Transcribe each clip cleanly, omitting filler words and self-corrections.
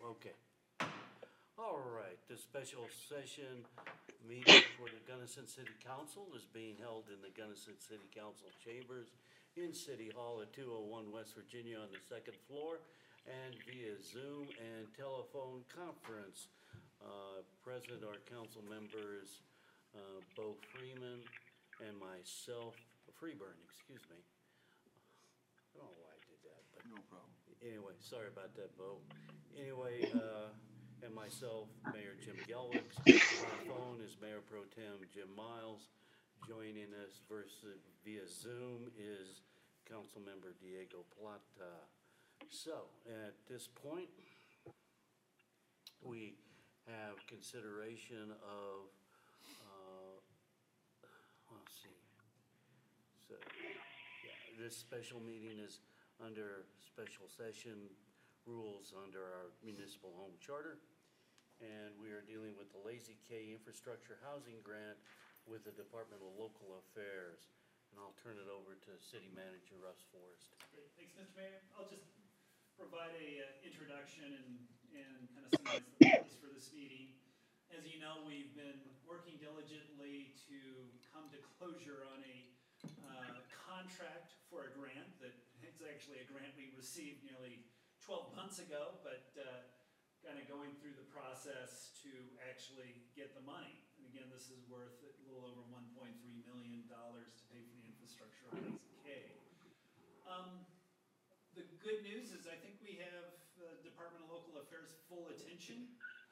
Okay. All right, this special session meeting for the Gunnison City Council is being held in the Gunnison City Council chambers in City Hall at 201 West Virginia on the second floor and via Zoom and telephone conference. Present are council members Bo Freeman and myself, Freeburn, excuse me. I don't know why I did that, but No problem. anyway, sorry about that, Bo. Anyway, and myself, Mayor Jim Gelwick. On the phone is Mayor Pro Tem Jim Miles. Joining us via Zoom is Councilmember Diego Plata. So, at this point, we have consideration of, let's see. So, yeah, this special meeting is under special session rules under our municipal home charter. And we are dealing with the Lazy K Infrastructure Housing Grant with the Department of Local Affairs. And I'll turn it over to City Manager Russ Forrest. Great, thanks, Mr. Mayor. I'll just provide a introduction and kind of summarize the purpose for this meeting. As you know, we've been working diligently to come to closure on a contract for a grant that it's actually a grant we received nearly 12 months ago, but kind of going through the process to actually get the money. And again, this is worth a little over $1.3 million to pay for the infrastructure on Lazy K. The good news is I think we have Department of Local Affairs' full attention.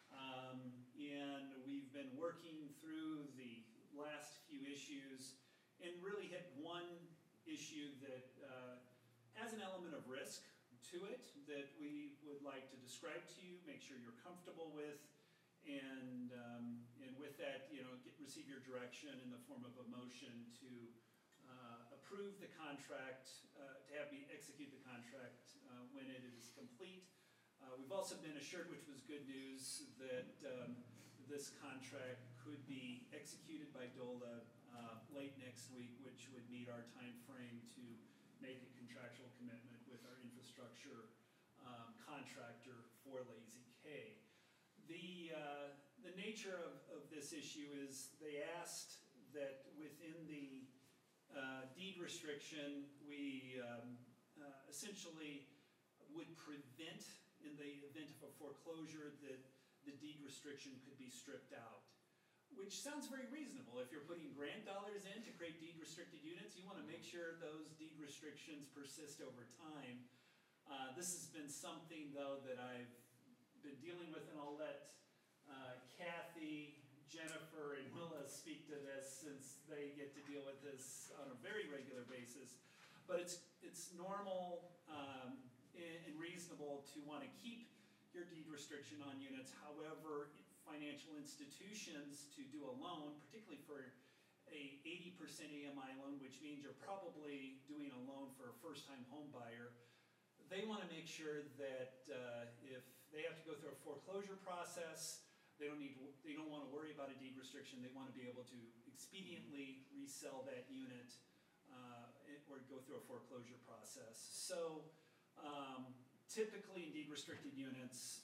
And we've been working through the last few issues and really hit one issue that has an element of risk to it that we would like to describe to you, make sure you're comfortable with, and with that, receive your direction in the form of a motion to approve the contract, to have me execute the contract when it is complete. We've also been assured, which was good news, that this contract could be executed by DOLA late next week, which would meet our time frame to make a contractual commitment with our infrastructure contractor for Lazy K. The nature of this issue is they asked that within the deed restriction, we essentially would prevent, in the event of a foreclosure, that the deed restriction could be stripped out. Which sounds very reasonable. If you're putting grant dollars in to create deed restricted units, you want to make sure those deed restrictions persist over time. This has been something, though, that I've been dealing with, and I'll let Kathy, Jennifer, and Willa speak to this since they get to deal with this on a very regular basis. But it's normal and reasonable to want to keep your deed restriction on units. However, financial institutions to do a loan, particularly for a 80% AMI loan, which means you're probably doing a loan for a first-time home buyer, they want to make sure that if they have to go through a foreclosure process, they don't want to worry about a deed restriction. They want to be able to expediently resell that unit or go through a foreclosure process. So typically in deed restricted units,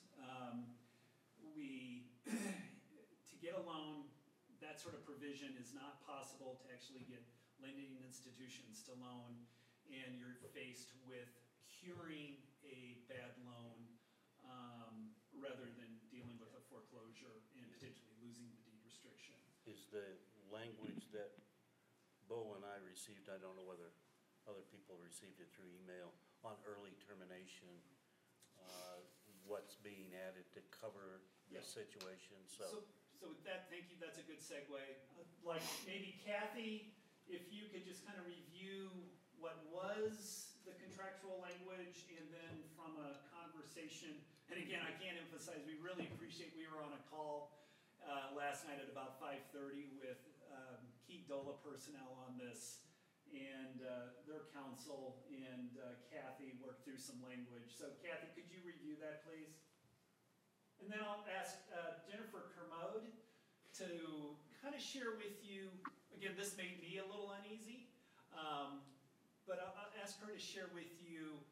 to get a loan, that sort of provision is not possible to actually get lending institutions to loan, and you're faced with curing a bad loan rather than dealing with a foreclosure and potentially losing the deed restriction. Is the language that Bo and I received, I don't know whether other people received it through email, on early termination, what's being added to cover the situation, So with that, thank you, that's a good segue. Like maybe Kathy, if you could just kind of review what was the contractual language, and then from a conversation, and again, I can't emphasize, we really appreciate, we were on a call last night at about 5:30 with key DOLA personnel on this, and their counsel, and Kathy worked through some language. So Kathy, could you review that, please? And then I'll ask Jennifer Kermode to kind of share with you, again, this made me a little uneasy, but I'll ask her to share with you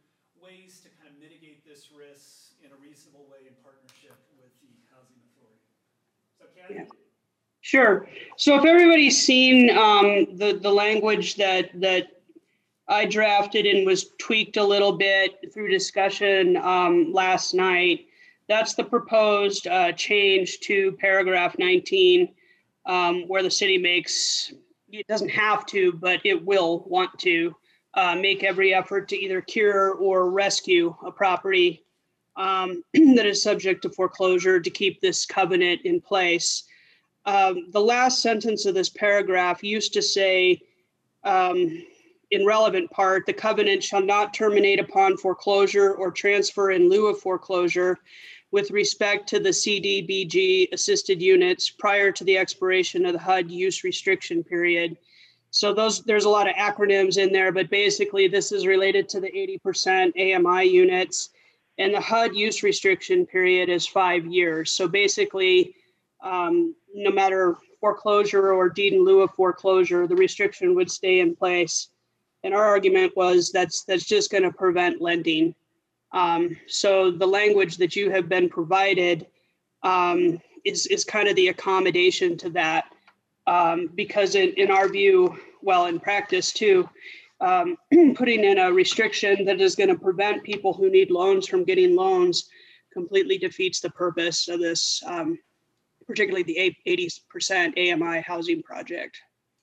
ways to kind of mitigate this risk in a reasonable way in partnership with the Housing Authority. So Kathy? Yeah. Sure. So if everybody's seen the language that I drafted and was tweaked a little bit through discussion last night, that's the proposed change to paragraph 19, where the city makes, it doesn't have to, but it will want to make every effort to either cure or rescue a property that is subject to foreclosure to keep this covenant in place. The last sentence of this paragraph used to say, in relevant part, the covenant shall not terminate upon foreclosure or transfer in lieu of foreclosure with respect to the CDBG assisted units prior to the expiration of the HUD use restriction period. So there's a lot of acronyms in there, but basically this is related to the 80% AMI units, and the HUD use restriction period is 5 years. So basically, no matter foreclosure or deed in lieu of foreclosure, the restriction would stay in place. And our argument was that's just going to prevent lending. So the language that you have been provided is kind of the accommodation to that, because in our view, well, in practice too, putting in a restriction that is going to prevent people who need loans from getting loans completely defeats the purpose of this, particularly the 80% AMI housing project.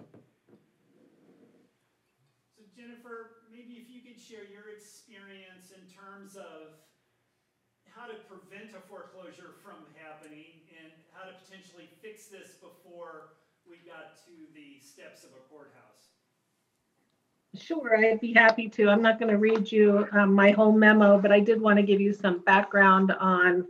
So Jennifer, maybe if you could share your experience in terms of how to prevent a foreclosure from happening and how to potentially fix this before we got to the steps of a courthouse. Sure, I'd be happy to. I'm not going to read you my whole memo, but I did want to give you some background on,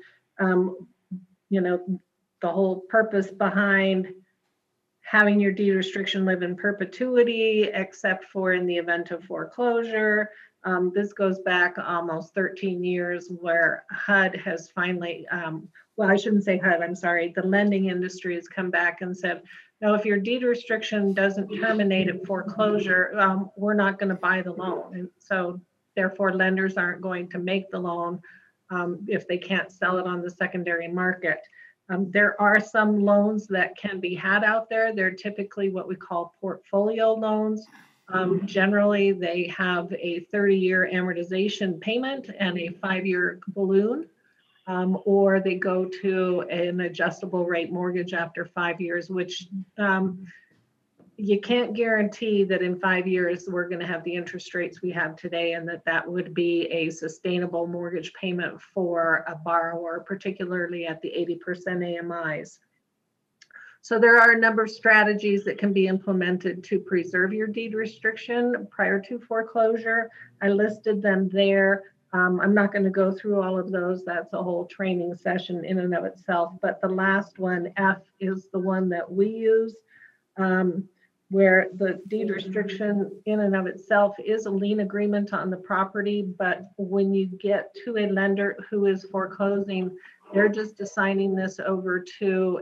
the whole purpose behind having your deed restriction live in perpetuity, except for in the event of foreclosure. This goes back almost 13 years, where HUD has finally, well, I shouldn't say HUD, I'm sorry, the lending industry has come back and said, no, if your deed restriction doesn't terminate at foreclosure, we're not going to buy the loan. And so therefore lenders aren't going to make the loan if they can't sell it on the secondary market. There are some loans that can be had out there. They're typically what we call portfolio loans. Generally, they have a 30-year amortization payment and a 5-year balloon, or they go to an adjustable rate mortgage after 5 years, which you can't guarantee that in 5 years we're going to have the interest rates we have today, and that would be a sustainable mortgage payment for a borrower, particularly at the 80% AMIs. So there are a number of strategies that can be implemented to preserve your deed restriction prior to foreclosure. I listed them there. I'm not going to go through all of those. That's a whole training session in and of itself. But the last one, F, is the one that we use, where the deed restriction in and of itself is a lien agreement on the property. But when you get to a lender who is foreclosing, they're just assigning this over to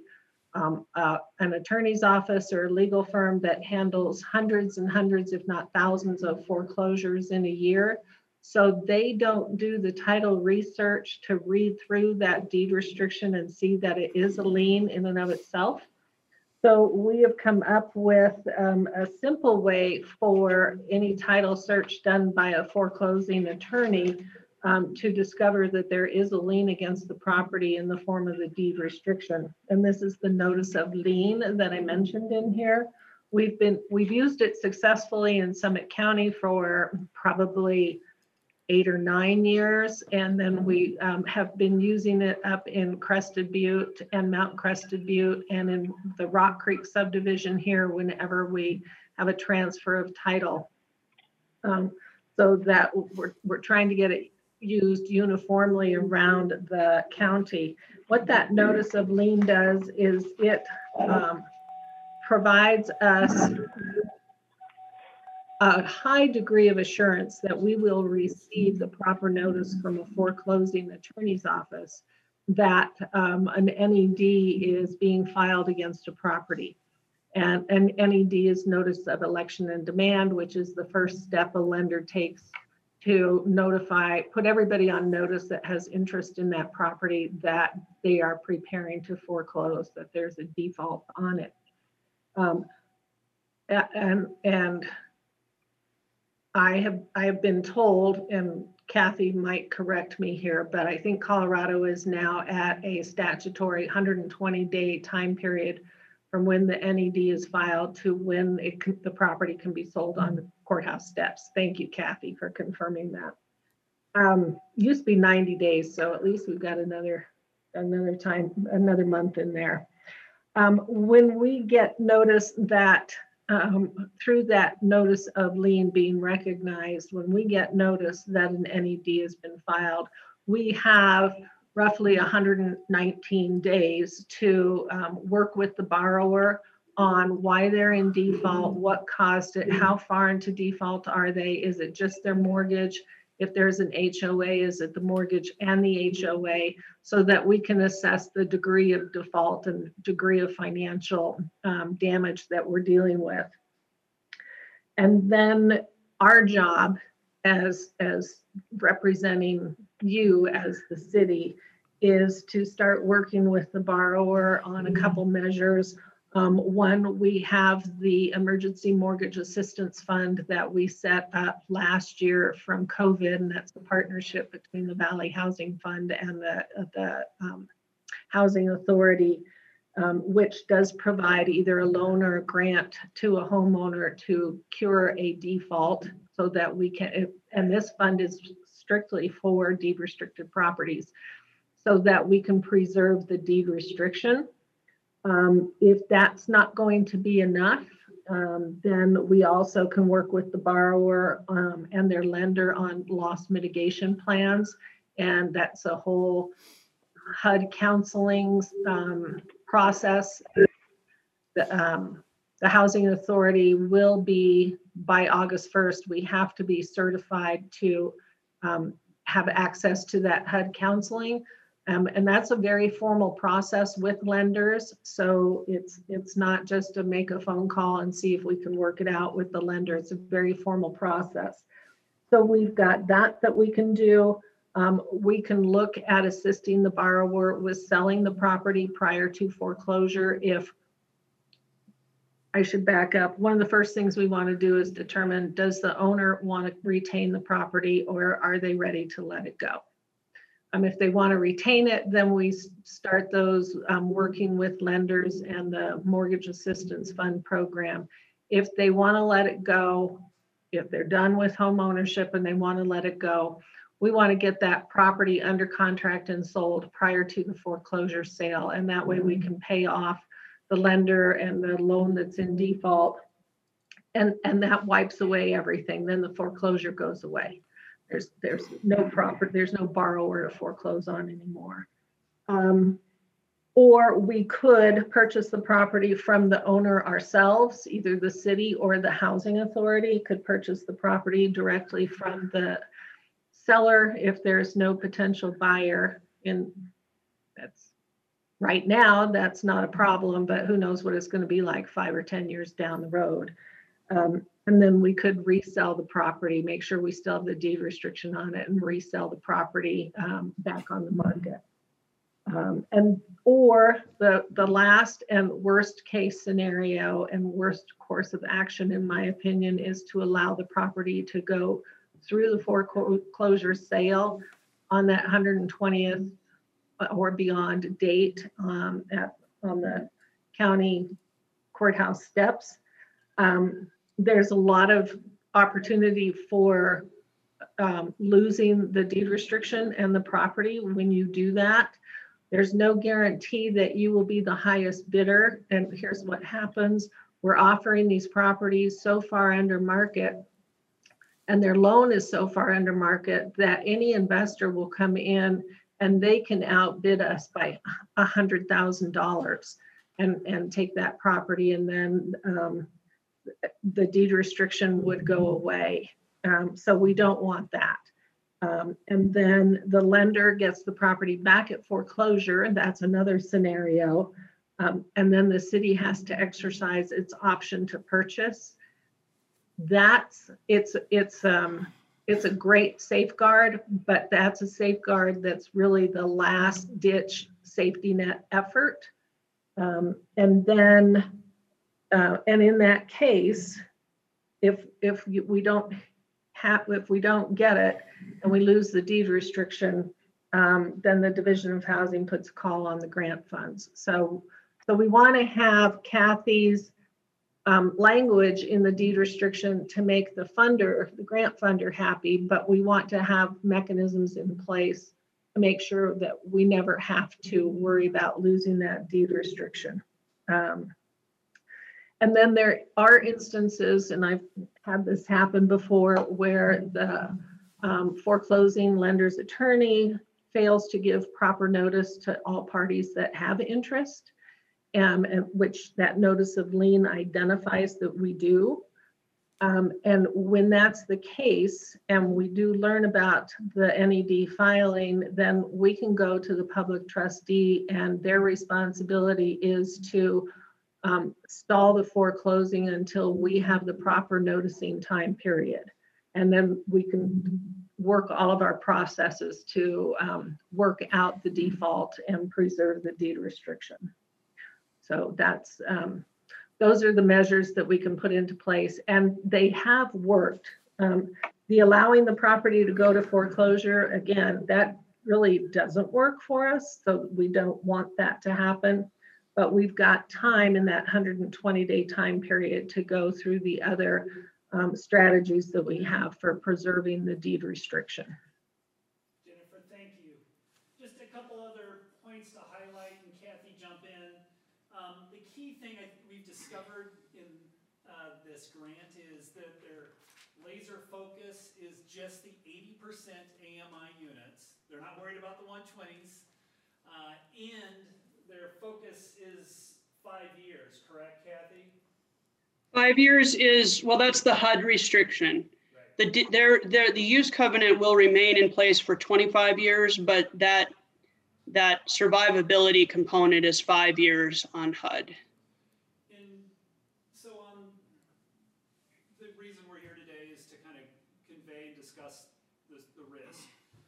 an attorney's office or a legal firm that handles hundreds and hundreds, if not thousands, of foreclosures in a year. So they don't do the title research to read through that deed restriction and see that it is a lien in and of itself. So we have come up with a simple way for any title search done by a foreclosing attorney to discover that there is a lien against the property in the form of the deed restriction. And this is the notice of lien that I mentioned in here. We've used it successfully in Summit County for probably 8 or 9 years, and then we have been using it up in Crested Butte and Mount Crested Butte and in the Rock Creek subdivision here whenever we have a transfer of title. So that we're trying to get it used uniformly around the county. What that notice of lien does is it provides us a high degree of assurance that we will receive the proper notice from a foreclosing attorney's office that an NED is being filed against a property. And an NED is notice of election and demand, which is the first step a lender takes to notify, put everybody on notice that has interest in that property that they are preparing to foreclose, that there's a default on it. And I have been told, and Kathy might correct me here, but I think Colorado is now at a statutory 120-day time period from when the NED is filed to when the property can be sold on the courthouse steps. Thank you, Kathy, for confirming that. Used to be 90 days, so at least we've got another month in there. When we get notice that through that notice of lien being recognized, when we get notice that an NED has been filed, we have roughly 119 days to work with the borrower on why they're in default, what caused it, how far into default are they, is it just their mortgage? If there's an HOA, is it the mortgage and the HOA, so that we can assess the degree of default and degree of financial damage that we're dealing with. And then our job as representing you as the city is to start working with the borrower on a couple measures. One, we have the Emergency Mortgage Assistance Fund that we set up last year from COVID, and that's a partnership between the Valley Housing Fund and the Housing Authority, which does provide either a loan or a grant to a homeowner to cure a default, so that we can, and this fund is strictly for deed restricted properties, so that we can preserve the deed restriction. If that's not going to be enough, then we also can work with the borrower and their lender on loss mitigation plans. And that's a whole HUD counseling process. The Housing Authority will be, by August 1st, we have to be certified to have access to that HUD counseling. And that's a very formal process with lenders. So it's not just to make a phone call and see if we can work it out with the lender. It's a very formal process. So we've got that we can do. We can look at assisting the borrower with selling the property prior to foreclosure. If I should back up, one of the first things we want to do is determine, does the owner want to retain the property, or are they ready to let it go? If they want to retain it, then we start those working with lenders and the Mortgage Assistance Fund program. If they want to let it go, if they're done with home ownership and they want to let it go, we want to get that property under contract and sold prior to the foreclosure sale. And that way we can pay off the lender and the loan that's in default. And that wipes away everything. Then the foreclosure goes away. There's no borrower to foreclose on anymore. Or we could purchase the property from the owner ourselves, either the city or the housing authority could purchase the property directly from the seller if there's no potential buyer. Right now, that's not a problem, but who knows what it's going to be like 5 or 10 years down the road. And then we could resell the property, make sure we still have the deed restriction on it, and resell the property back on the market. Or the last and worst case scenario and worst course of action, in my opinion, is to allow the property to go through the foreclosure sale on that 120th or beyond date on the county courthouse steps. There's a lot of opportunity for losing the deed restriction and the property when you do that. There's no guarantee that you will be the highest bidder. And here's what happens. We're offering these properties so far under market, and their loan is so far under market, that any investor will come in and they can outbid us by $100,000 and take that property, and then the deed restriction would go away. So we don't want that. And then the lender gets the property back at foreclosure, and that's another scenario. And then the city has to exercise its option to purchase. It's it's a great safeguard, but that's a safeguard that's really the last ditch safety net effort. And then, and in that case, if we don't get it and we lose the deed restriction, then the Division of Housing puts a call on the grant funds. So we want to have Kathy's language in the deed restriction to make the funder, the grant funder, happy, but we want to have mechanisms in place to make sure that we never have to worry about losing that deed restriction. And then there are instances, and I've had this happen before, where the foreclosing lender's attorney fails to give proper notice to all parties that have interest, and which that notice of lien identifies that we do. And when that's the case, and we do learn about the NED filing, then we can go to the public trustee, and their responsibility is to stall the foreclosing until we have the proper noticing time period. And then we can work all of our processes to work out the default and preserve the deed restriction. So that's, those are the measures that we can put into place, and they have worked. The allowing the property to go to foreclosure, again, that really doesn't work for us. So we don't want that to happen, but we've got time in that 120-day time period to go through the other strategies that we have for preserving the deed restriction. Jennifer, thank you. Just a couple other points to highlight, and Kathy, jump in. The key thing we've discovered in this grant is that their laser focus is just the 80% AMI units. They're not worried about the 120s. And their focus is 5 years, correct, Kathy? 5 years is, well, that's the HUD restriction. Right. The use covenant will remain in place for 25 years, but that survivability component is 5 years on HUD. And so the reason we're here today is to kind of convey and discuss the risk.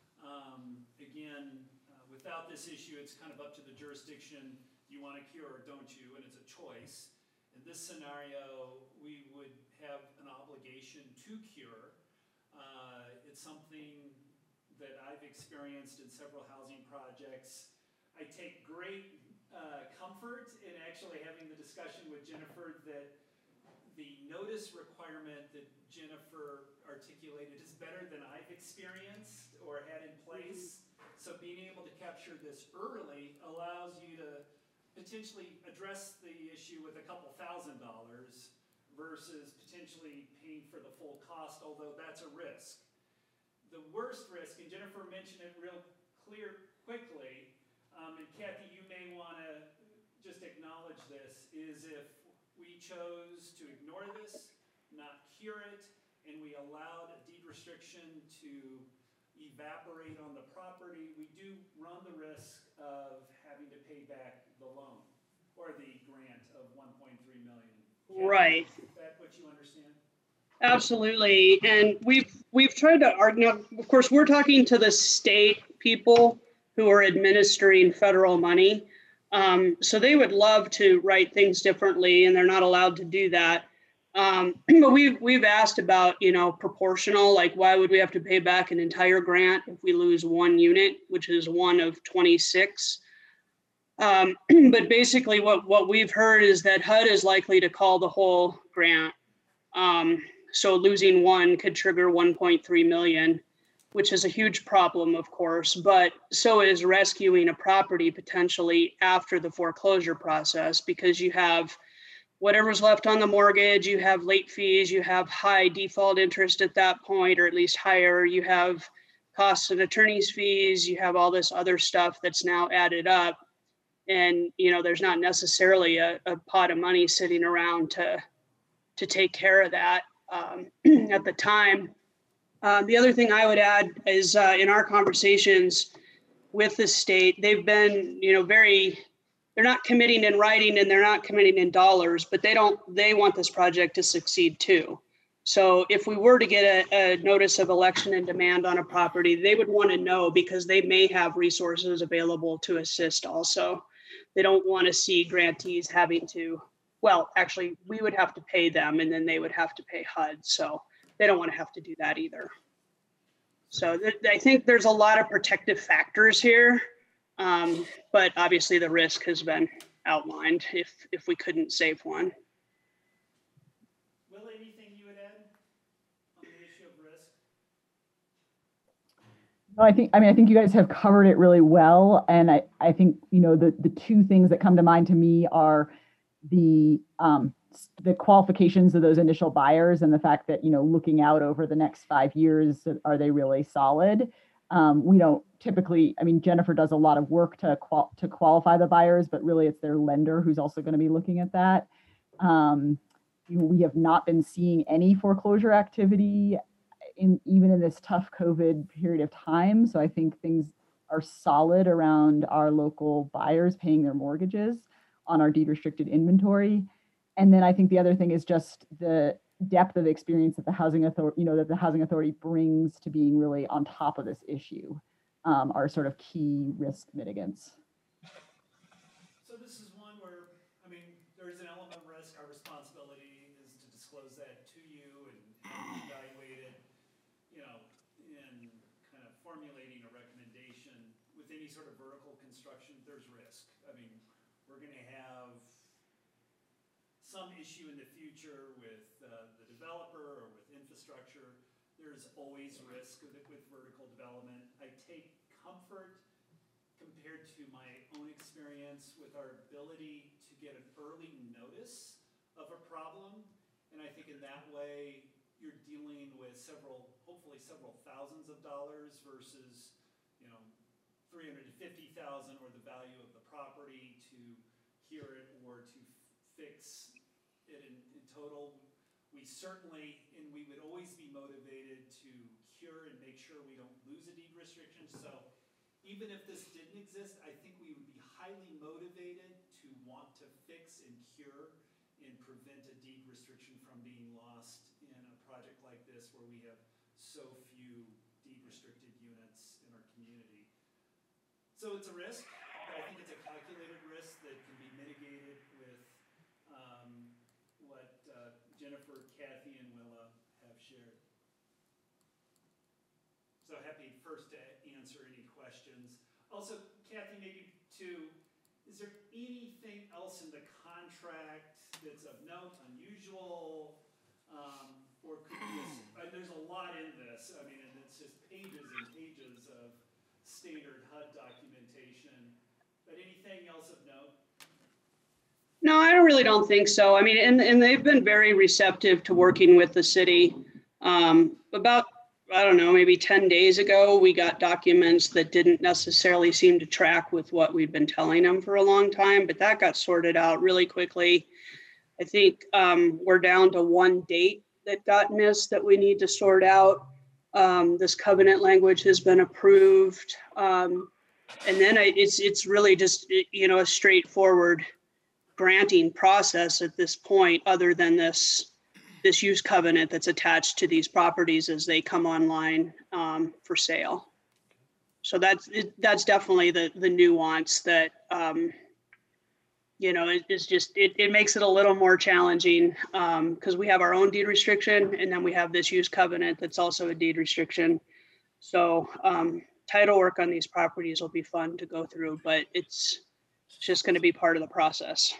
Again, without this issue, it's kind of up to the jurisdiction. You want to cure or don't you? And it's a choice. In this scenario, we would have an obligation to cure. It's something that I've experienced in several housing projects. I take great comfort in actually having the discussion with Jennifer that the notice requirement that Jennifer articulated is better than I've experienced or had in place. So being able to capture this early allows you to potentially address the issue with a couple $1,000 versus potentially paying for the full cost, although that's a risk. The worst risk, and Jennifer mentioned it real quickly, and Kathy, you may want to just acknowledge this, is if we chose to ignore this, not cure it, and we allowed a deed restriction to evaporate on the property, we do run the risk of having to pay back the loan or the grant of 1.3 million. Kathy, Right. is that what you understand? Absolutely. And we've tried to argue, of course, we're talking to the state people who are administering federal money. So they would love to write things differently, and they're not allowed to do that. But we've asked about, proportional, like why would we have to pay back an entire grant if we lose one unit, which is one of 26. But basically what we've heard is that HUD is likely to call the whole grant. So losing one could trigger 1.3 million, which is a huge problem, of course, but so is rescuing a property potentially after the foreclosure process, because you have whatever's left on the mortgage, you have late fees, you have high default interest at that point, or at least higher, you have costs of attorney's fees, you have all this other stuff that's now added up. And, there's not necessarily a pot of money sitting around to take care of that at the time. The other thing I would add is in our conversations with the state, they've been, they're not committing in writing and they're not committing in dollars, but they want this project to succeed too. So if we were to get a notice of election and demand on a property, they would want to know because they may have resources available to assist also. They don't want to see grantees having to, well, actually, we would have to pay them and then they would have to pay HUD. So they don't want to have to do that either. So I think there's a lot of protective factors here. But obviously the risk has been outlined if we couldn't save one. Will, anything you would add on the issue of risk? No, I think you guys have covered it really well. And I think, the two things that come to mind to me are the qualifications of those initial buyers and the fact that, looking out over the next 5 years, are they really solid? We don't typically, Jennifer does a lot of work to qualify the buyers, but really it's their lender who's also going to be looking at that. We have not been seeing any foreclosure activity even in this tough COVID period of time. So I think things are solid around our local buyers paying their mortgages on our deed restricted inventory. And then I think the other thing is just the depth of experience that the housing authority brings to being really on top of this issue are sort of key risk mitigants. So this is one where, there is an element of risk. Our responsibility is to disclose that to you and evaluate it, in kind of formulating a recommendation. With any sort of vertical construction, there's risk. We're going to have some issue in the future with the developer or with infrastructure. There's always risk with vertical development. I take comfort compared to my own experience with our ability to get an early notice of a problem. And I think in that way, you're dealing with hopefully several thousands of dollars versus, $350,000 or the value of the property to cure it or to fix it in total. We certainly, and we would always be motivated to cure and make sure we don't lose a deed restriction. So even if this didn't exist, I think we would be highly motivated to want to fix and cure and prevent a deed restriction from being lost in a project like this where we have so few deed restricted units in our community. So it's a risk, but I think it's a calculated risk that can be mitigated with what Jennifer, Kathy, and Willa have shared. So happy first to answer any questions. Also, Kathy, maybe too, is there anything else in the contract that's of note, unusual, or could be, there's a lot in this. And it's just pages and pages of standard HUD documentation, but anything else of note? No, I really don't think so. And they've been very receptive to working with the city. About, I don't know, maybe 10 days ago, we got documents that didn't necessarily seem to track with what we've been telling them for a long time, but that got sorted out really quickly. I think we're down to one date that got missed that we need to sort out. This covenant language has been approved. And then it's really just, a straightforward granting process at this point, other than this use covenant that's attached to these properties as they come online for sale. So that's definitely the nuance that, it makes it a little more challenging because we have our own deed restriction and then we have this use covenant that's also a deed restriction. So title work on these properties will be fun to go through, but it's just going to be part of the process.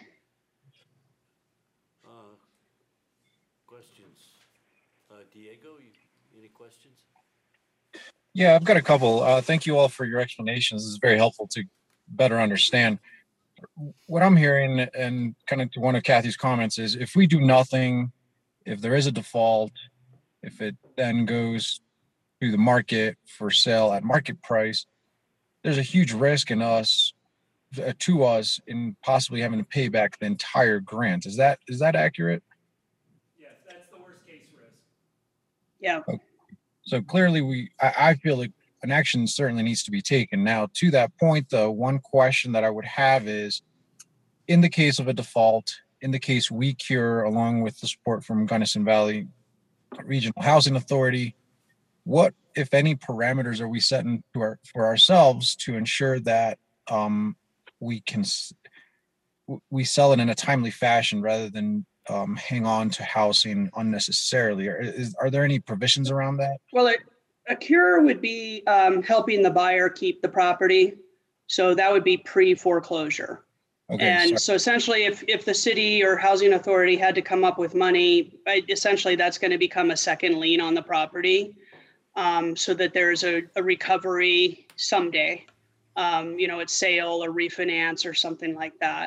Questions? Diego, any questions? Yeah, I've got a couple. Thank you all for your explanations. This is very helpful to better understand. What I'm hearing, and kind of to one of Kathy's comments, is if we do nothing, if there is a default, if it then goes to the market for sale at market price, there's a huge risk in to us in possibly having to pay back the entire grant. Is that accurate? Yes, that's the worst case risk. Yeah. Okay. So clearly I feel like an action certainly needs to be taken. Now, to that point, though, one question that I would have is, in the case of a default, in the case we cure along with the support from Gunnison Valley, Regional Housing Authority. What, if any, parameters are we setting for ourselves to ensure that we can we sell it in a timely fashion rather than hang on to housing unnecessarily? Are there any provisions around that? Well, a cure would be helping the buyer keep the property. So that would be pre-foreclosure. Okay, And sorry. so essentially, if the city or housing authority had to come up with money, essentially that's going to become a second lien on the property, so that there's a recovery someday, at sale or refinance or something like that.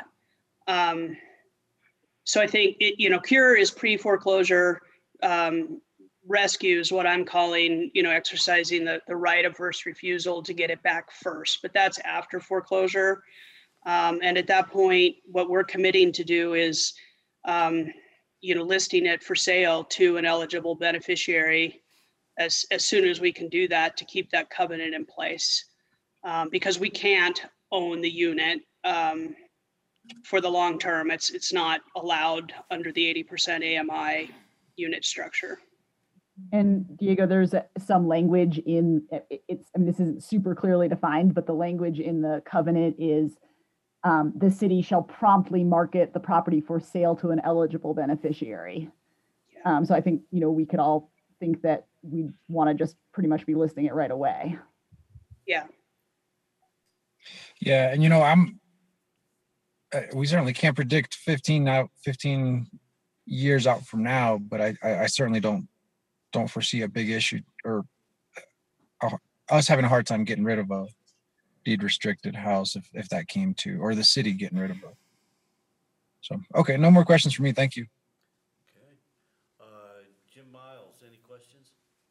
So I think cure is pre-foreclosure. Rescue is what I'm calling, exercising the right of first refusal to get it back first, but that's after foreclosure. And at that point, what we're committing to do is, listing it for sale to an eligible beneficiary as soon as we can do that to keep that covenant in place. Because we can't own the unit for the long term. It's not allowed under the 80% AMI unit structure. And Diego, there's some language in it's, I mean, this isn't super clearly defined, but the language in the covenant is the city shall promptly market the property for sale to an eligible beneficiary. Yeah. So I think, we could all think that we want to just pretty much be listing it right away. Yeah. Yeah, and we certainly can't predict 15 years out from now, but I certainly don't foresee a big issue or us having a hard time getting rid of a deed restricted house if that came to, or the city getting rid of it. So, okay, no more questions for me. Thank you. Okay. Jim Miles, any questions?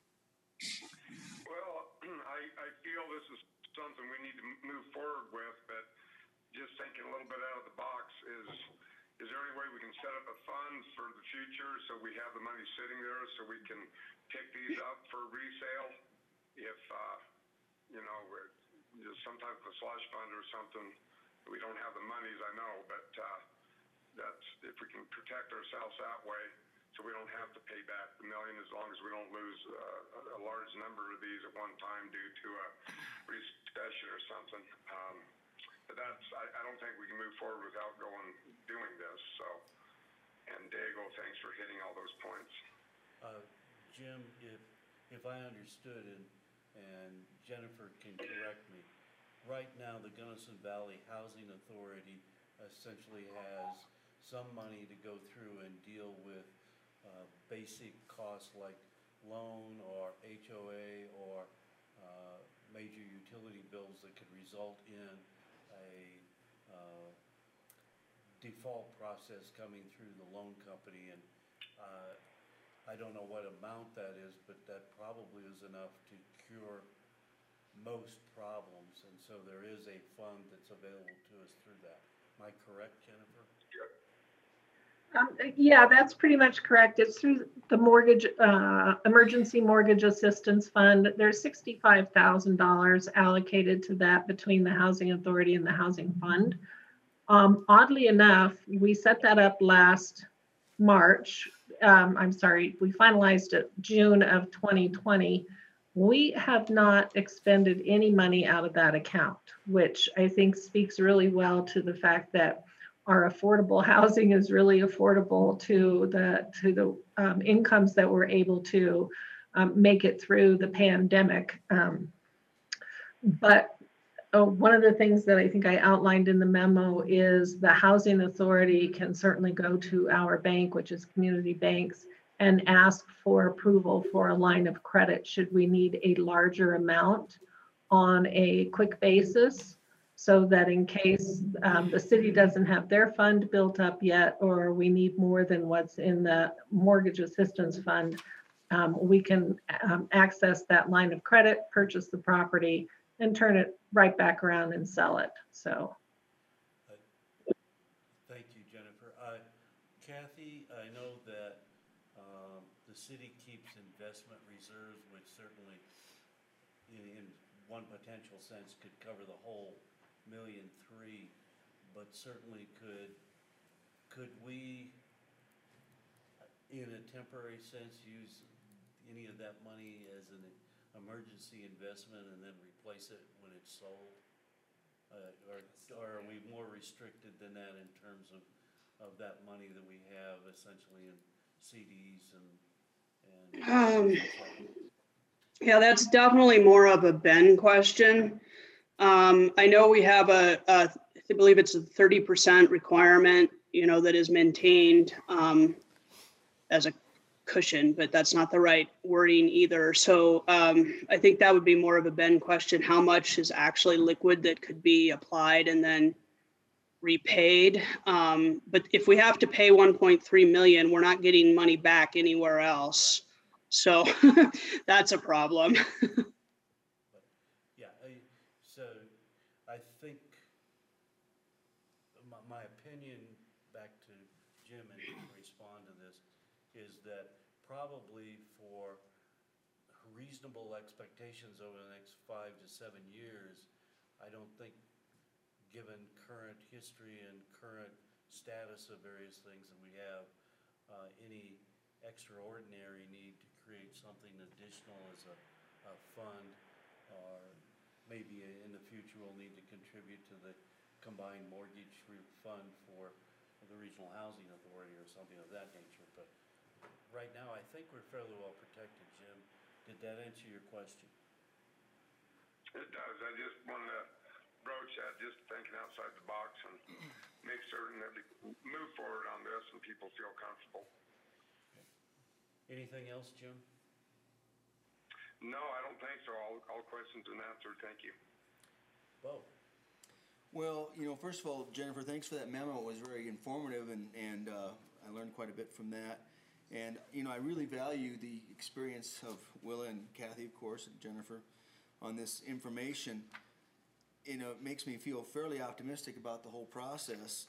Well, I feel this is something we need to move forward with, but just thinking a little bit out of the box, is there any way we can set up a fund for the future so we have the money sitting there so we can pick these up for resale? If, just sometimes a slush fund or something, we don't have the monies, I know, but that's, if we can protect ourselves that way so we don't have to pay back the million, as long as we don't lose a large number of these at one time due to a recession or something. But I don't think we can move forward without doing this. So, and Diego, thanks for hitting all those points. Jim, if I understood, and Jennifer can correct me, right now the Gunnison Valley Housing Authority essentially has some money to go through and deal with basic costs like loan or HOA or major utility bills that could result in a default process coming through the loan company. And I don't know what amount that is, but that probably is enough to cure most problems. And so there is a fund that's available to us through that. Am I correct, Jennifer? Yeah, that's pretty much correct. It's through the mortgage, emergency mortgage assistance fund. There's $65,000 allocated to that between the housing authority and the housing fund. Oddly enough, we set that up last March. We finalized it June of 2020. We have not expended any money out of that account, which I think speaks really well to the fact that our affordable housing is really affordable to the incomes that we're able to make it through the pandemic. But one of the things that I think I outlined in the memo is the housing authority can certainly go to our bank, which is Community Banks, and ask for approval for a line of credit should we need a larger amount on a quick basis, so that in case the city doesn't have their fund built up yet, or we need more than what's in the mortgage assistance fund, we can access that line of credit, purchase the property, and turn it right back around and sell it. So. Thank you, Jennifer. Kathy, I know that the city keeps investment reserves, which certainly in one potential sense could cover the whole $1.3 million, but certainly could we, in a temporary sense, use any of that money as an emergency investment and then replace it when it's sold? Or are we more restricted than that in terms of that money that we have essentially in CDs and? Yeah, that's definitely more of a Ben question. I know we have I believe it's a 30% requirement, that is maintained as a cushion, but that's not the right wording either. So I think that would be more of a Ben question. How much is actually liquid that could be applied and then repaid? But if we have to pay 1.3 million, we're not getting money back anywhere else. So that's a problem. Yeah, so I think my opinion, back to Jim and he can respond to this, is that probably for reasonable expectations over the next 5 to 7 years, I don't think, given current history and current status of various things that we have, any extraordinary need to create something additional as a fund, or maybe in the future we'll need to contribute to the combined mortgage fund for the Regional Housing Authority or something of that nature. But right now, I think we're fairly well protected. Jim, did that answer your question? It does. I just wanted to broach that, just thinking outside the box and make certain that we move forward on this and people feel comfortable. Anything else, Jim? No, I don't think so. All questions been answered. Thank you. Bo? Well, first of all, Jennifer, thanks for that memo. It was very informative, and I learned quite a bit from that. And, I really value the experience of Willa and Kathy, of course, and Jennifer on this information. It makes me feel fairly optimistic about the whole process.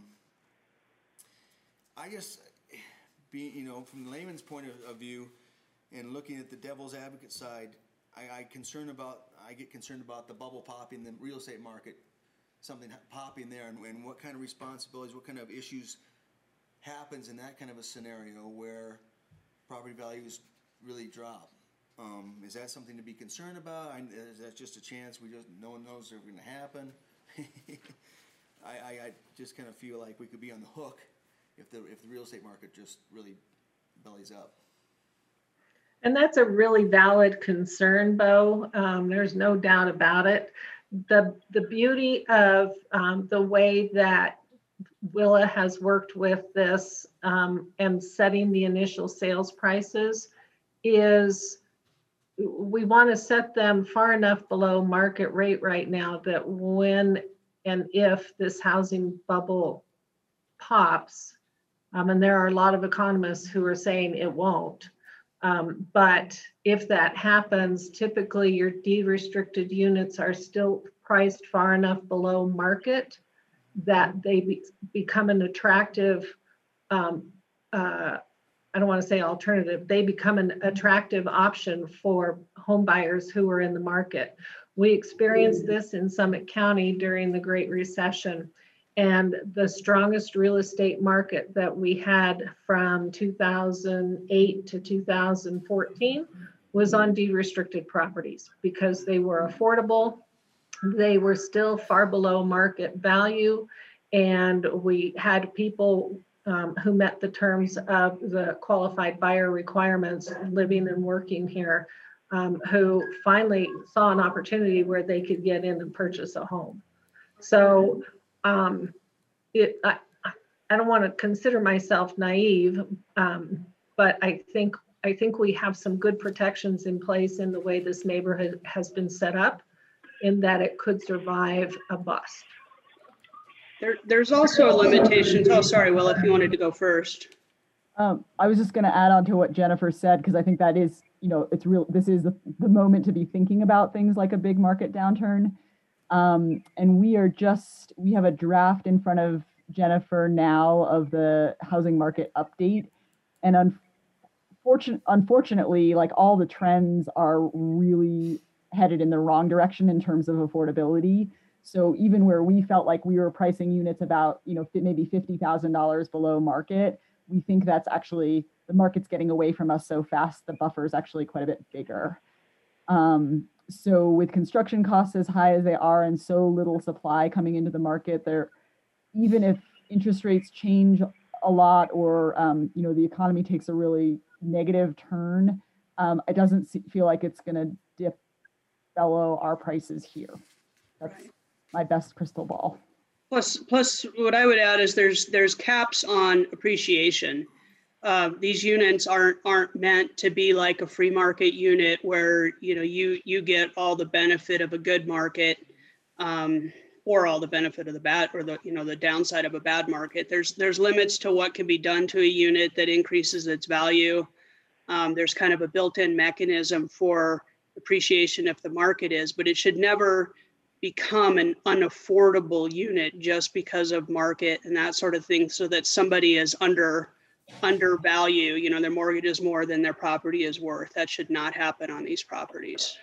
I guess, from the layman's point of view and looking at the devil's advocate side, I get concerned about the bubble popping, the real estate market, something popping there, and what kind of responsibilities, what kind of issues happens in that kind of a scenario where property values really drop. Is that something to be concerned about? Is that just a chance no one knows they're going to happen? I just kind of feel like we could be on the hook if the real estate market just really bellies up. And that's a really valid concern, Bo. There's no doubt about it. The beauty of the way that Willa has worked with this and setting the initial sales prices is we want to set them far enough below market rate right now that when and if this housing bubble pops, and there are a lot of economists who are saying it won't, but if that happens, typically your deed-restricted units are still priced far enough below market that they become an attractive, I don't want to say alternative, they become an attractive option for home buyers who are in the market. We experienced this in Summit County during the Great Recession, and the strongest real estate market that we had from 2008 to 2014 was on deed-restricted properties because they were affordable, they were still far below market value, and we had people who met the terms of the qualified buyer requirements living and working here, who finally saw an opportunity where they could get in and purchase a home. So I don't want to consider myself naive, but I think we have some good protections in place in the way this neighborhood has been set up, in that it could survive a bust. There's also limitations. Oh, sorry, Will, if you wanted to go first. I was just going to add on to what Jennifer said, because I think that is, it's real. This is the moment to be thinking about things like a big market downturn. And we have a draft in front of Jennifer now of the housing market update. And unfortunately, like, all the trends are really headed in the wrong direction in terms of affordability. So even where we felt like we were pricing units about, maybe $50,000 below market, we think that's actually the market's getting away from us so fast, the buffer is actually quite a bit bigger. So with construction costs as high as they are and so little supply coming into the market, there, even if interest rates change a lot or the economy takes a really negative turn, it doesn't feel like it's going to dip below our prices here. That's my best crystal ball. Plus, what I would add is there's caps on appreciation. These units aren't meant to be like a free market unit where you get all the benefit of a good market, or all the benefit of the bad, or the downside of a bad market. There's limits to what can be done to a unit that increases its value. There's kind of a built-in mechanism for appreciation if the market is, but it should never become an unaffordable unit just because of market and that sort of thing, so that somebody is undervalue, their mortgage is more than their property is worth. That should not happen on these properties.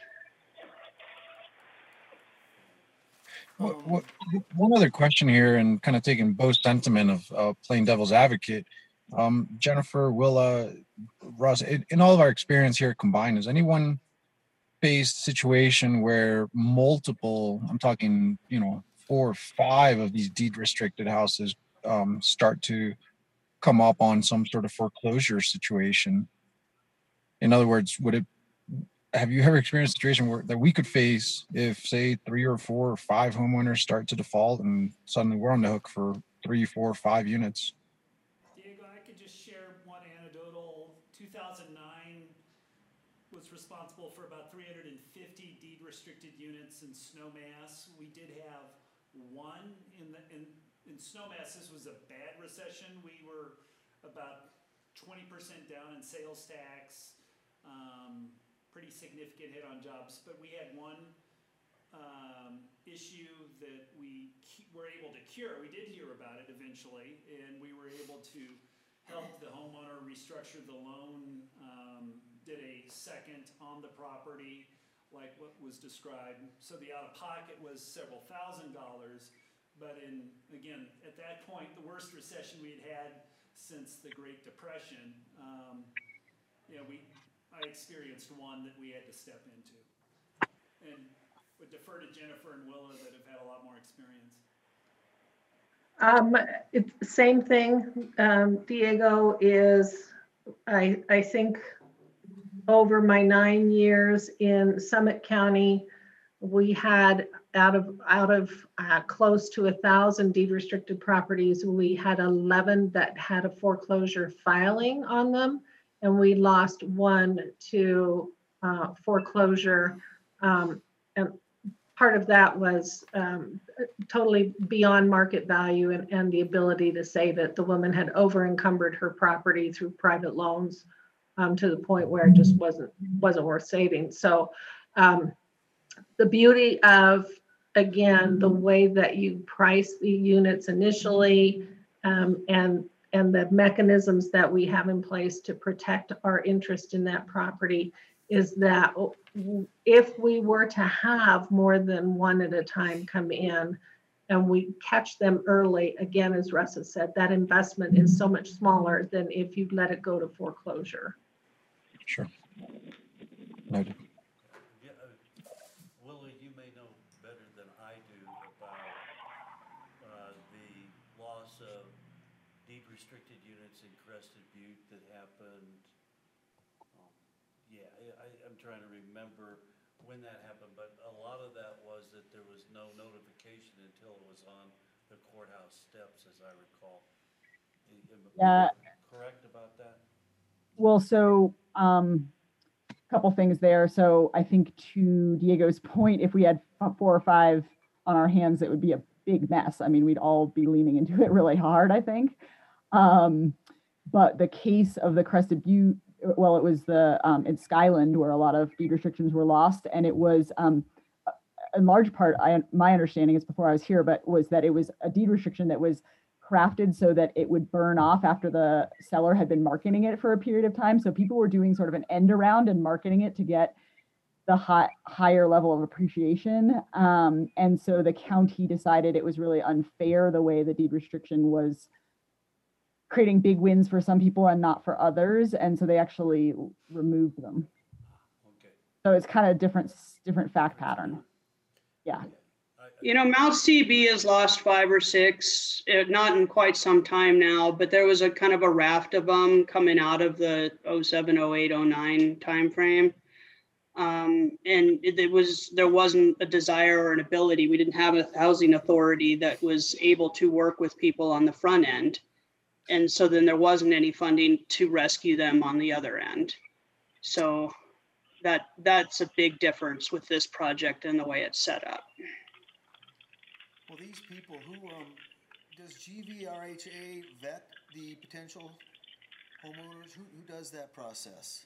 One other question here, and kind of taking both sentiment of playing devil's advocate. Jennifer, Willa, Russ, in all of our experience here combined, has anyone faced situation where multiple, I'm talking, 4 or 5 of these deed restricted houses start to come up on some sort of foreclosure situation? In other words, have you ever experienced a situation that we could face if, say, 3 or 4 or 5 homeowners start to default and suddenly we're on the hook for 3, 4, 5 units? Diego, I could just share one anecdotal. 2009 was responsible for about 350 deed restricted units in Snowmass. We did have one in Snowmass. This was a bad recession. We were about 20% down in sales tax, pretty significant hit on jobs, but we had one issue that we were able to cure. We did hear about it eventually, and we were able to help the homeowner restructure the loan, did a second on the property like what was described. So the out-of-pocket was several $1,000s, but again, at that point, the worst recession we had since the Great Depression, I experienced one that we had to step into. And would defer to Jennifer and Willa that have had a lot more experience. It's the same thing. Diego, is I think over my 9 years in Summit County, we had out of close to 1,000 deed restricted properties, we had 11 that had a foreclosure filing on them, and we lost 1 to foreclosure. And part of that was totally beyond market value and the ability to save it. The woman had over encumbered her property through private loans to the point where it just wasn't worth saving. So the beauty of, again, the way that you price the units initially, and the mechanisms that we have in place to protect our interest in that property, is that if we were to have more than one at a time come in and we catch them early, again, as Russ has said, that investment is so much smaller than if you let it go to foreclosure. Sure. Noted. Willa, you may know better than I do about the loss of deed restricted units in Crested Butte that happened. I'm trying to remember when that happened, but a lot of that was that there was no notification until it was on the courthouse steps, as I recall. Yeah. Correct about that? Well, so a couple things there. So I think to Diego's point, if we had 4 or 5 on our hands, it would be a big mess. I mean, we'd all be leaning into it really hard, I think. But the case of the Crested Butte, well, it was in Skyland where a lot of deed restrictions were lost, and it was in large part, my understanding is before I was here, but was that it was a deed restriction that was crafted so that it would burn off after the seller had been marketing it for a period of time. So people were doing sort of an end around and marketing it to get the higher level of appreciation. And so the county decided it was really unfair the way the deed restriction was creating big wins for some people and not for others. And so they actually removed them. Okay. So it's kind of different fact pattern. Yeah. You know, Mount CB has lost 5 or 6, not in quite some time now, but there was a kind of a raft of them coming out of the 07, 08, 09 timeframe. And there wasn't a desire or an ability. We didn't have a housing authority that was able to work with people on the front end. And so then there wasn't any funding to rescue them on the other end. So that's a big difference with this project and the way it's set up. Well, these people who, does GVRHA vet the potential homeowners? Who does that process?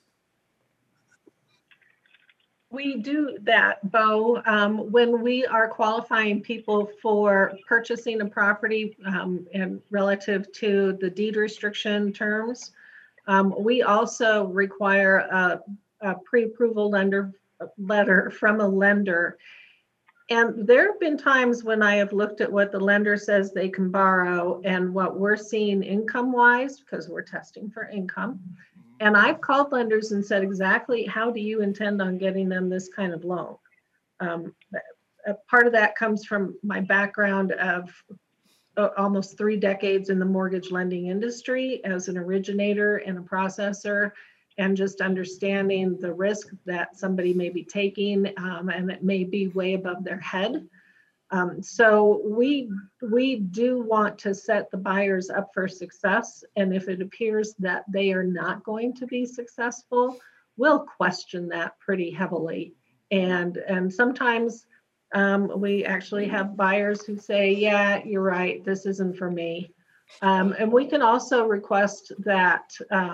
We do that, Bo. When we are qualifying people for purchasing a property and relative to the deed restriction terms, we also require a pre-approval letter from a lender. And there have been times when I have looked at what the lender says they can borrow and what we're seeing income-wise, because we're testing for income. And I've called lenders and said, exactly how do you intend on getting them this kind of loan? A part of that comes from my background of almost 3 decades in the mortgage lending industry as an originator and a processor, and just understanding the risk that somebody may be taking, and it may be way above their head. So we do want to set the buyers up for success. And if it appears that they are not going to be successful, we'll question that pretty heavily. And sometimes we actually have buyers who say, yeah, you're right, this isn't for me. And we can also request that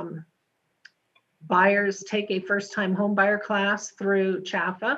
buyers take a first-time home buyer class through CHFA.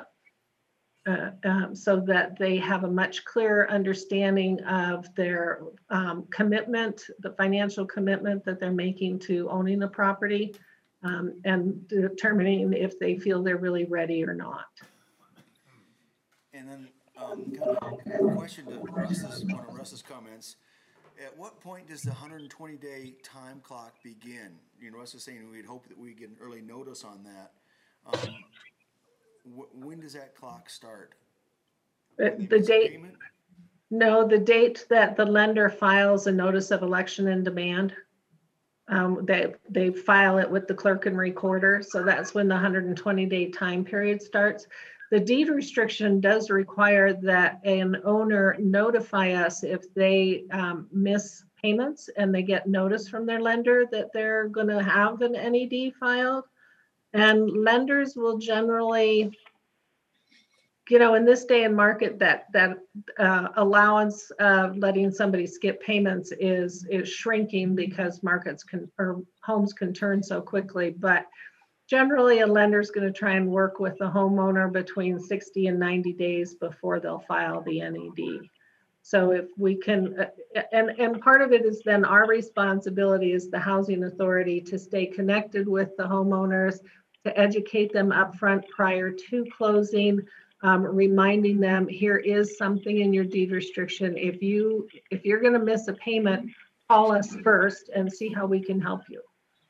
So that they have a much clearer understanding of their commitment, the financial commitment that they're making to owning the property, and determining if they feel they're really ready or not. And then kind of a question to one of Russ's comments. At what point does the 120-day time clock begin? You know, Russ is saying we'd hope that we get an early notice on that. When does that clock start? The date? No, the date that the lender files a notice of election and demand. They file it with the clerk and recorder, so that's when the 120-day time period starts. The deed restriction does require that an owner notify us if they miss payments and they get notice from their lender that they're going to have an NED filed. And lenders will generally, you know, in this day and market, that allowance of letting somebody skip payments is shrinking because markets or homes can turn so quickly. But generally, a lender is going to try and work with the homeowner between 60 and 90 days before they'll file the NED. So if we can, and part of it is then our responsibility as the housing authority to stay connected with the homeowners, to educate them upfront prior to closing, reminding them here is something in your deed restriction. If you're going to miss a payment, call us first and see how we can help you.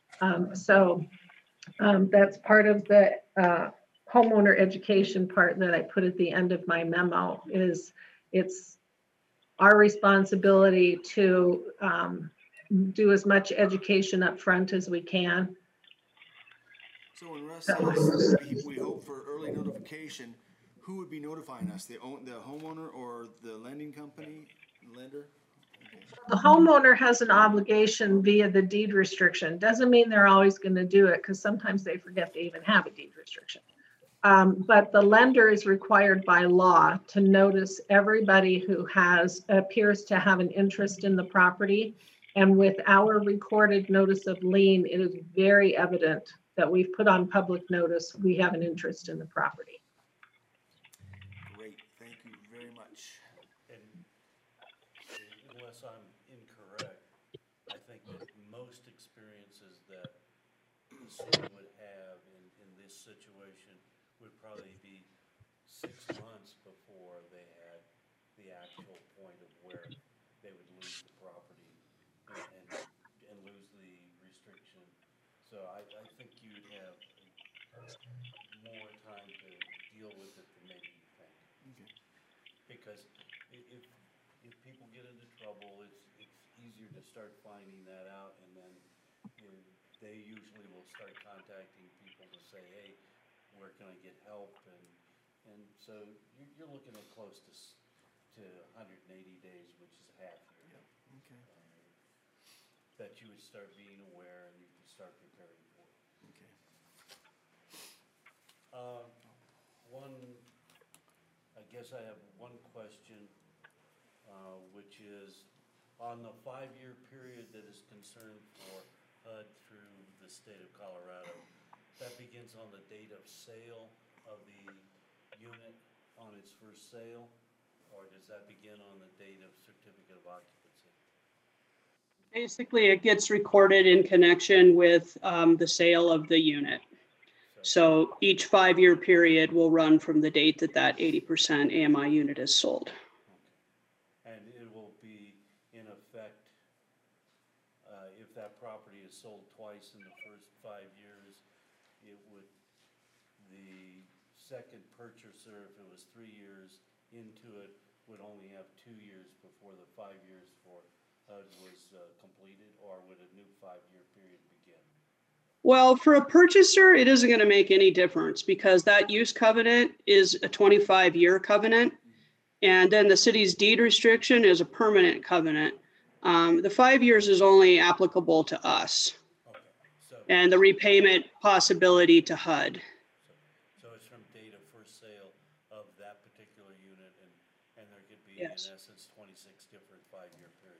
That's part of the homeowner education part that I put at the end of my memo. Is it's our responsibility to do as much education up front as we can. So when Russ says we hope for early notification, who would be notifying us? The homeowner or the lending company, lender? The homeowner has an obligation via the deed restriction. Doesn't mean they're always going to do it, because sometimes they forget they even have a deed restriction. But the lender is required by law to notice everybody who appears to have an interest in the property. And with our recorded notice of lien, it is very evident that we've put on public notice we have an interest in the property. Great, thank you very much. And unless I'm incorrect, I think that most experiences that the city would have in this situation would probably be 6 months before they had the actual point of where they would lose the property and lose So I think you'd have more time to deal with it than maybe you think. Okay. Because if people get into trouble, it's easier to start finding that out, and then they usually will start contacting people to say, hey, where can I get help? And so you're looking at close to 180 days, which is half year. Okay. That you would start being aware and you can start preparing for it. Okay. I guess I have one question, which is on the 5-year period that is concerned for HUD through the state of Colorado, that begins on the date of sale of the unit on its first sale, or does that begin on the date of certificate of occupancy? Basically, it gets recorded in connection with the sale of the unit. So each 5-year period will run from the date that that 80% AMI unit is sold. And it will be in effect, if that property is sold twice in the first 5 years, the second purchaser, if it was 3 years into it, would only have 2 years before the 5 years for HUD was completed, or would a new 5-year period begin? Well, for a purchaser, it isn't going to make any difference because that use covenant is a 25-year covenant. And then the city's deed restriction is a permanent covenant. The 5 years is only applicable to us, Okay, so, and the repayment possibility to HUD. so it's from date of first sale of that particular unit, and there could be, in Yes. essence, 26 different 5-year periods.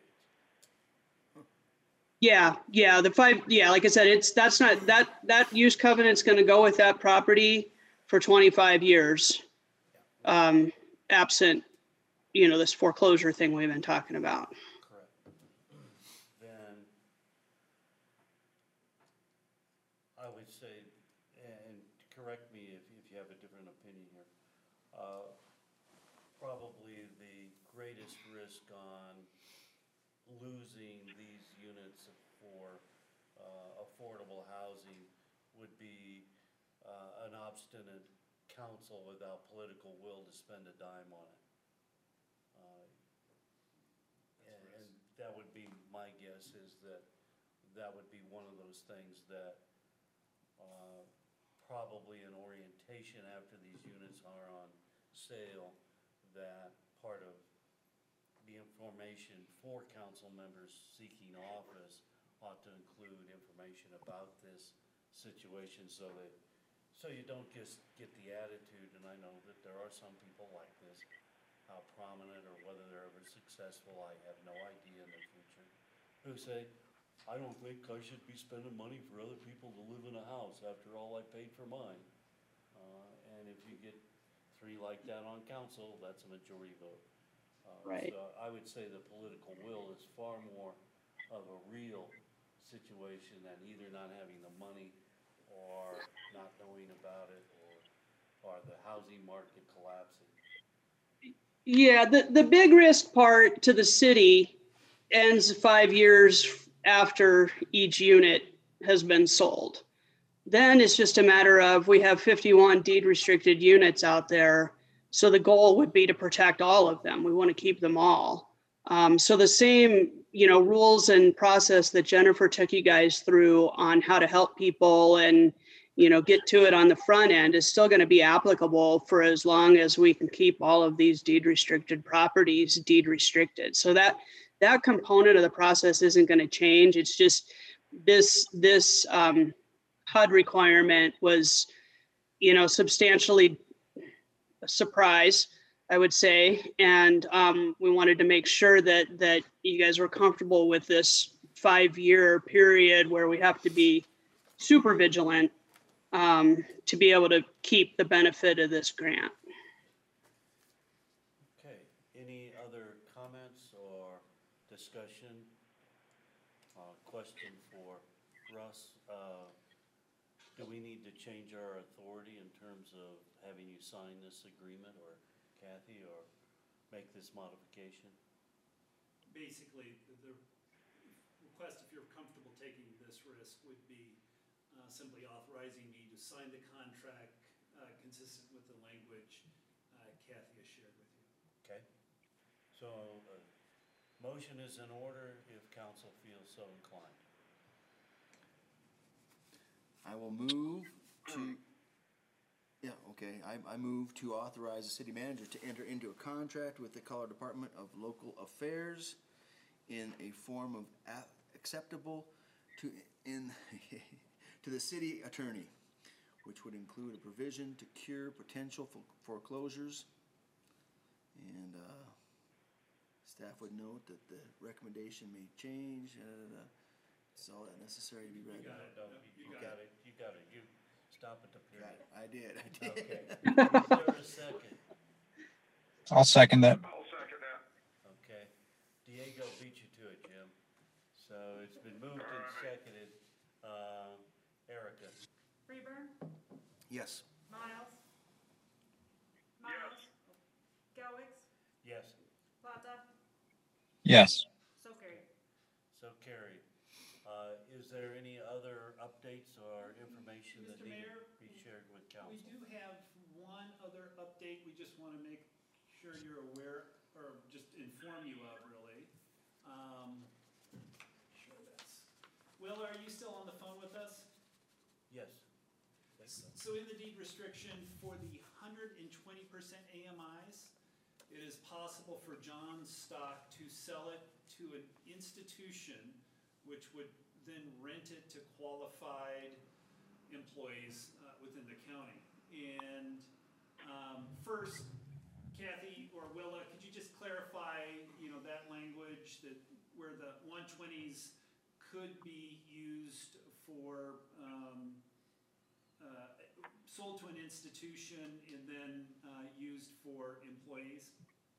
Yeah, like I said, that's not, that use covenant's gonna go with that property for 25 years. Absent, this foreclosure thing we've been talking about. Correct. Then I would say, and correct me if you have a different opinion here, probably the greatest risk on losing these units for affordable housing would be an obstinate council without political will to spend a dime on it. And that would be my guess, is that would be one of those things that probably an orientation after these units are on sale, that part of the information for council members seeking office ought to include information about this situation, so you don't just get the attitude, and I know that there are some people like this, how prominent or whether they're ever successful, I have no idea in the future, who say, I don't think I should be spending money for other people to live in a house after all I paid for mine. And if you get 3 like that on council, that's a majority vote. Right. So I would say the political will is far more of a real situation than either not having the money or not knowing about it, or the housing market collapsing. Yeah, the big risk part to the city ends 5 years after each unit has been sold. Then it's just a matter of, we have 51 deed restricted units out there. So the goal would be to protect all of them. We want to keep them all. So the same, rules and process that Jennifer took you guys through on how to help people and, get to it on the front end is still going to be applicable for as long as we can keep all of these deed restricted properties deed restricted. So that component of the process isn't going to change. It's just this HUD requirement was, substantially a surprise, I would say. And we wanted to make sure that you guys were comfortable with this 5-year period where we have to be super vigilant to be able to keep the benefit of this grant. Okay, any other comments or discussion? Question for Russ. Do we need to change our authority in terms of having you sign this agreement, or Kathy, or make this modification? Basically, the request, if you're comfortable taking this risk, would be simply authorizing me to sign the contract consistent with the language Kathy has shared with you. Okay. So, motion is in order if council feels so inclined. I will move to, yeah, okay, I move to authorize the city manager to enter into a contract with the Colorado Department of Local Affairs in a form of acceptable to, to the city attorney, which would include a provision to cure potential foreclosures. And, staff would note that the recommendation may change, It's all that necessary to be read. You got it. No, Yep, you got it. You got it. You stop at the period. I did. Okay. Is there a second? I'll second that. I'll second that. Okay. Diego beat you to it, Jim. So it's been moved and seconded. Erica? Rayburn, Yes. Miles. Yes. Galwitz, Yes. Plata, Yes. so carried. So carried. Is there any other updates or information that Mr. need Mayor, to be shared with We council? do have one other update we just want to make sure you're aware, or just inform you of, really. Sure that's, Will, are you still on the phone with us? Yes. So in the deed restriction for the 120% AMIs, it is possible for John Stock to sell it to an institution which would then rent it to qualified employees within the county. And first, Kathy or Willa, could you just clarify, that language that where the 120s could be used for sold to an institution and then used for employees?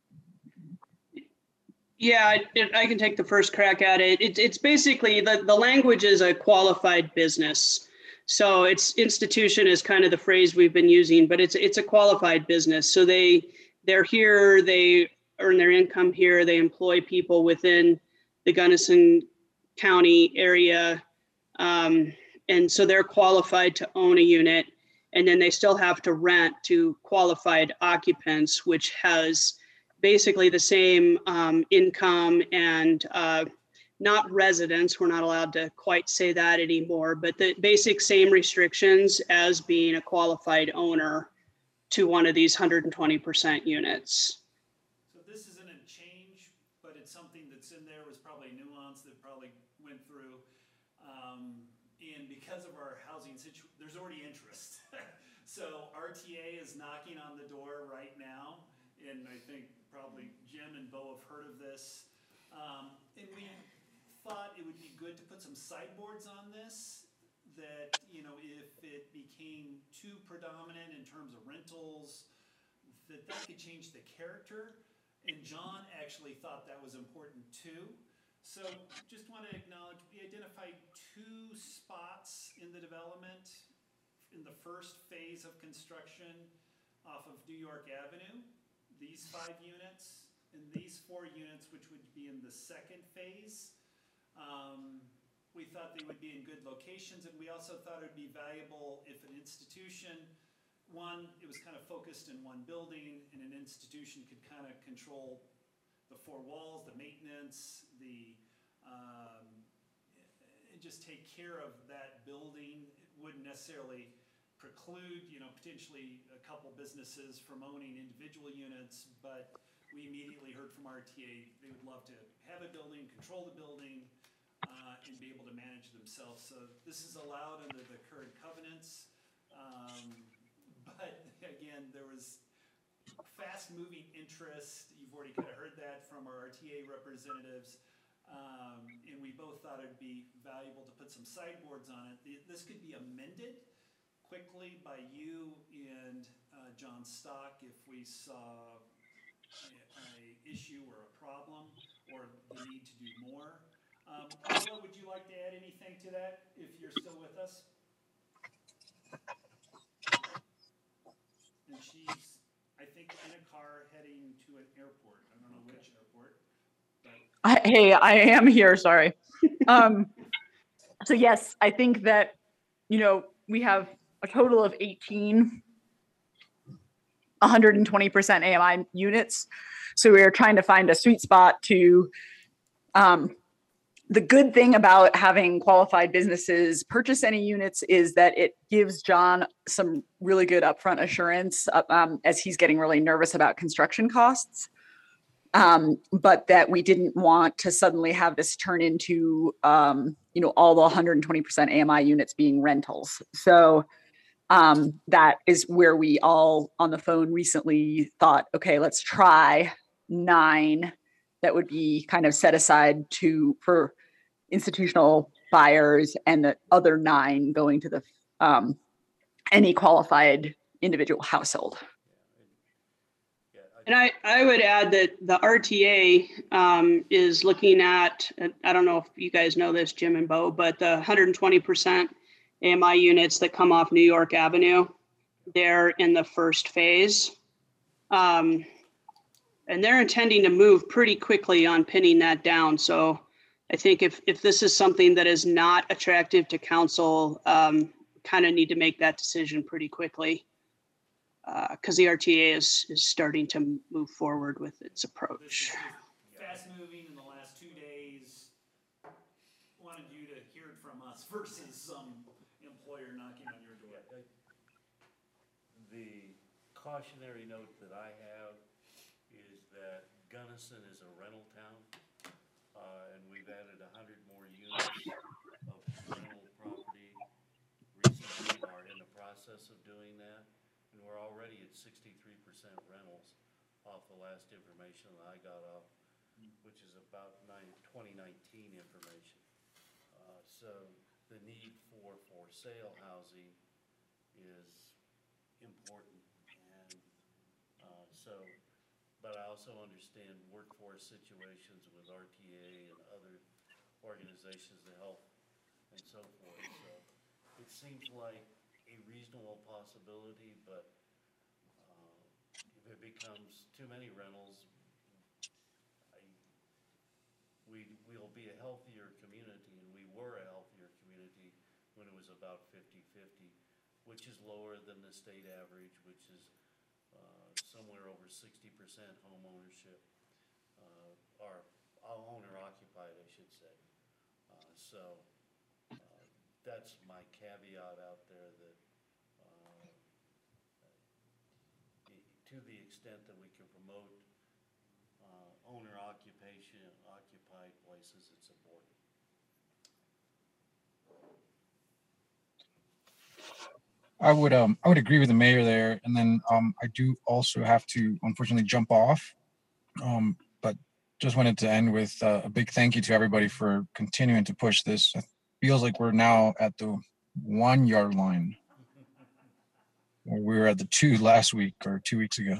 Yeah, I can take the first crack at it. It's basically, the language is a qualified business. So it's institution is kind of the phrase we've been using, but it's a qualified business. So they're here, they earn their income here, they employ people within the Gunnison County area. And so they're qualified to own a unit. And then they still have to rent to qualified occupants, which has basically the same income and not residents. We're not allowed to quite say that anymore, but the basic same restrictions as being a qualified owner to one of these 120% units. So this isn't a change, but it's something that's in there, was probably nuance that probably went through. And because of our housing situation, there's already interest. So RTA is knocking on the door right now, and I think probably Jim and Bo have heard of this. And we thought it would be good to put some sideboards on this, that, if it became too predominant in terms of rentals, that could change the character. And John actually thought that was important too. So just want to acknowledge, we identified 2 spots in the development in the first phase of construction off of New York Avenue. These 5 units and these 4 units, which would be in the second phase. We thought they would be in good locations, and we also thought it would be valuable if an institution, one, it was kind of focused in one building, and an institution could kind of control the 4 walls, the maintenance, and just take care of that building. It wouldn't necessarily preclude, potentially a couple businesses from owning individual units, but we immediately heard from RTA, they would love to have a building, control the building, and be able to manage themselves. So this is allowed under the current covenants. But again, there was fast-moving interest. You've already kind of heard that from our RTA representatives. And we both thought it'd be valuable to put some sideboards on it. This could be amended quickly by you and John Stock if we saw an issue or a problem or the need to do more. Paula, would you like to add anything to that if you're still with us? And she's, I think, in a car heading to an airport. I don't know which airport, but. Hey, I am here, sorry. So yes, I think that we have a total of 18 120% AMI units. So we are trying to find a sweet spot to, the good thing about having qualified businesses purchase any units is that it gives John some really good upfront assurance as he's getting really nervous about construction costs. But that we didn't want to suddenly have this turn into, all the 120% AMI units being rentals. So that is where we all on the phone recently thought, okay, let's try 9 that would be kind of set aside for institutional buyers, and the other 9 going to the any qualified individual household. And I would add that the RTA is looking at, I don't know if you guys know this, Jim and Bo, but the 120% AMI units that come off New York Avenue, they're in the first phase. And they're intending to move pretty quickly on pinning that down. So I think if this is something that is not attractive to council, kind of need to make that decision pretty quickly. Because the RTA is starting to move forward with its approach. Fast moving in the last 2 days. Wanted you to hear it from us versus some employer knocking on your door. The cautionary note that I have is that Gunnison is a rental town, and we've added 100 more units of rental property recently, are in the process of doing that. And we're already at 63% rentals off the last information that I got off, which is about 2019 information. So the need for sale housing is important. And but I also understand workforce situations with RTA and other organizations to help and so forth. So it seems like a reasonable possibility, but if it becomes too many rentals, we'll be a healthier community, and we were a healthier community when it was about 50-50, which is lower than the state average, which is somewhere over 60% home ownership, or owner occupied, I should say. So that's my caveat out there, that to the extent that we can promote owner occupied places, it's important. I would agree with the mayor there, and then I do also have to unfortunately jump off, but just wanted to end with a big thank you to everybody for continuing to push this. It feels like we're now at the 1 yard line. We were at the 2 last week or 2 weeks ago.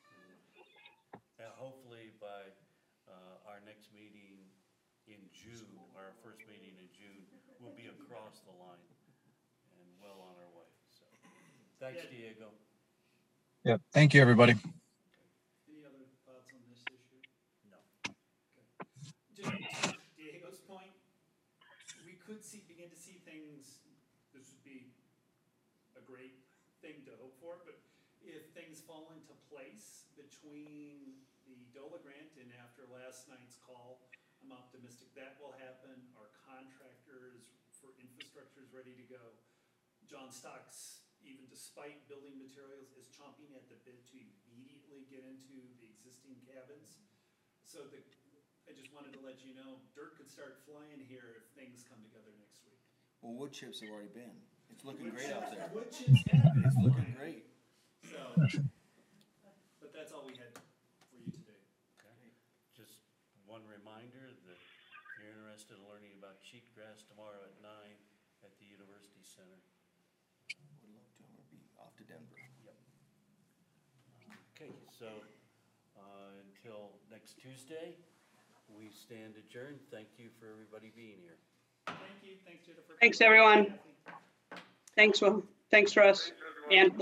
Hopefully by our next meeting in June, our first meeting in June, we'll be across the line and well on our way. So thanks, Diego. Yeah, thank you, everybody. Any other thoughts on this issue? No. Okay. Just to Diego's point, we could begin to see things. This would be a great thing to hope for, but if things fall into place between the DOLA grant and after last night's call, I'm optimistic that will happen. Our contractors for infrastructure is ready to go. John Stocks, even despite building materials, is chomping at the bit to immediately get into the existing cabins. So I just wanted to let you know, dirt could start flying here if things come together next week. Well, wood chips have already been. It's looking great out there. Wood chips have been. It's looking great. So, but that's all we had for you today. Okay. Just one reminder that if you're interested in learning about cheatgrass tomorrow at 9 at the University Center. Would love to. We'll be off to Denver. Yep. Okay, so until next Tuesday, we stand adjourned. Thank you for everybody being here. Thank you. Thanks, Jennifer. Thanks, everyone. Thanks, Will. Thanks, Russ. And